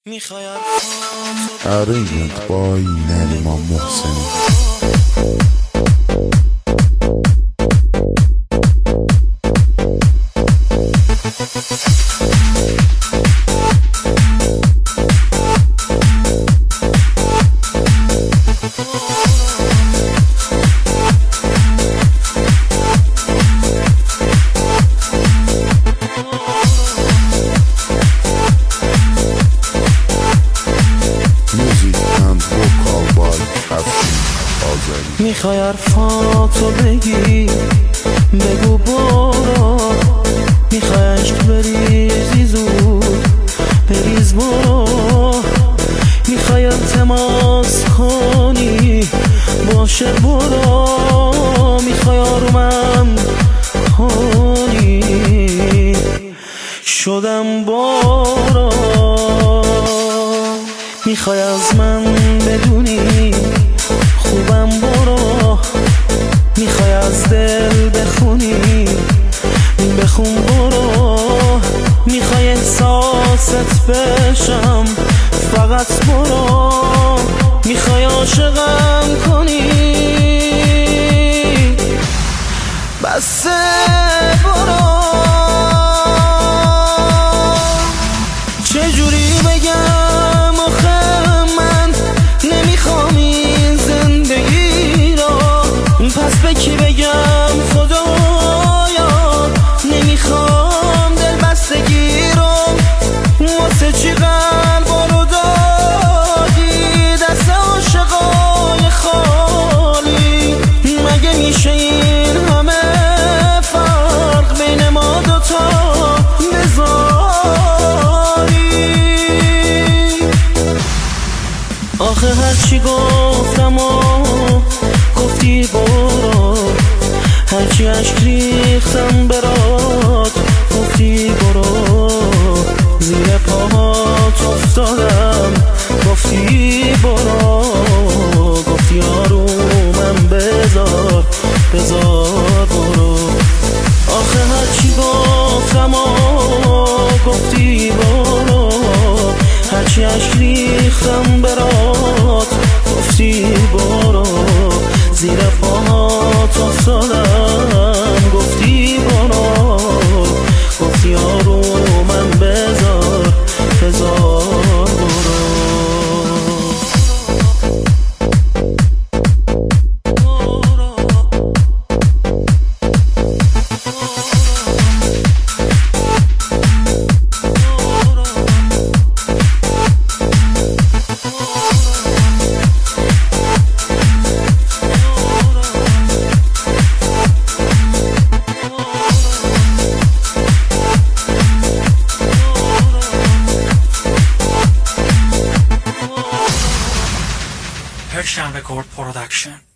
Arrangement by Nariman Mohseni. میخوای حرفاتو بگی بگو برو، میخوای عشق بریزی زود بریز برو، میخوای التماس کنی باشه برو، میخوای آرومم کنی شدم برو، میخوای از من بدونی خوبم برو، میخوای از دل بخونی بخون برو، میخوای احساست بشم فقط برو، میخوای عاشقم کنی بس برو. چجوری بگم آخه من نمیخوام این زندگی را، پس به کی بگم خدایا نمیخوام دل بستگی رو، واسه چی قلبا رو دادی دست عاشقای خالی، مگه میشه این همه فرق بین ما دوتا بذاری؟ آخه هرچی گفتم و گفتی برو، هرچی عشق ریختم برات گفتی برو، زیر پاهات افتادم گفتی برو، گفتی آرومم بذار بذار برو. آخه هرچی گفتم و گفتی برو، هرچی عشق ریختم برات گفتی برو، زیر پاهات افتادم گفتی برو، گفتی آرومم بذار بذار برو. Persian Record Production.